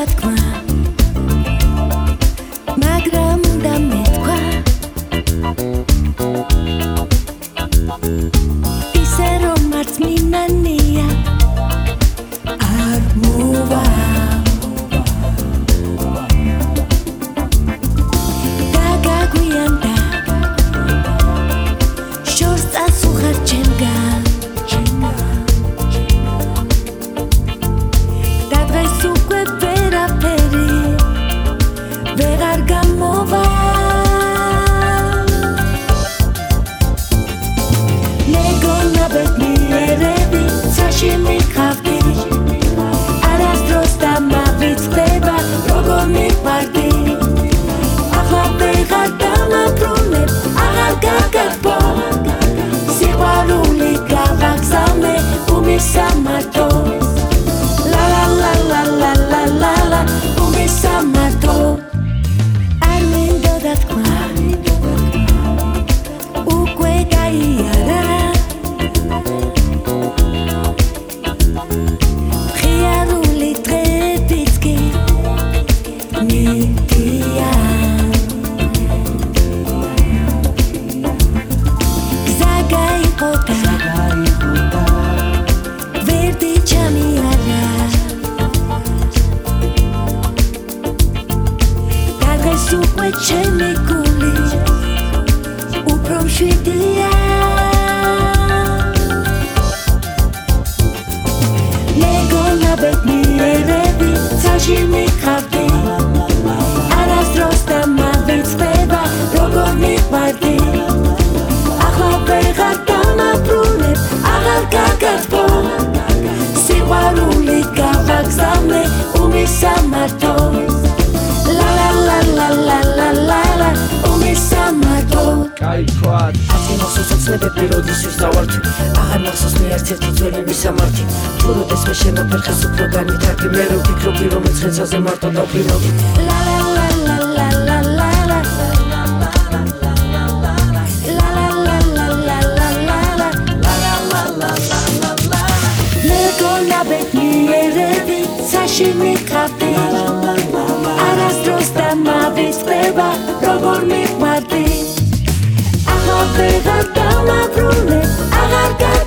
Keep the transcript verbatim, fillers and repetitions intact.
თქმა მაგრამ უნდა მეთქვა ისე რომ არც მინანია არ მოვა დაგაგვიანდა შორს წასუხარ ჩემგან უკვე ჩემი გული უფრო მშვიდია მეგონა ბედნიერები ცაში მიყავდი არასდროს დამავიწყდება როგორ მიყვარდი ახლა ვეღარ დამაბრუნებ აღარ გაგაცბო სიყვარული გავაგზავნე უმისამართო ათი მახსოვს ოცნებები როდესაც დავარქვი აღარ მახსოვს მე არც ერთი ძველი მისამართი თუ როდესმე შემოფერხეს უფრო განვითარდი მე რო ვფიქრობდი რომ ეცხენცაზე მარტო დავფრინავდი მეგონა ბედნიერები ცაში მიყავდი არასდროს დამავიწყდება როგორ მიყვარდი აღარ დამაბრუნებ აღარ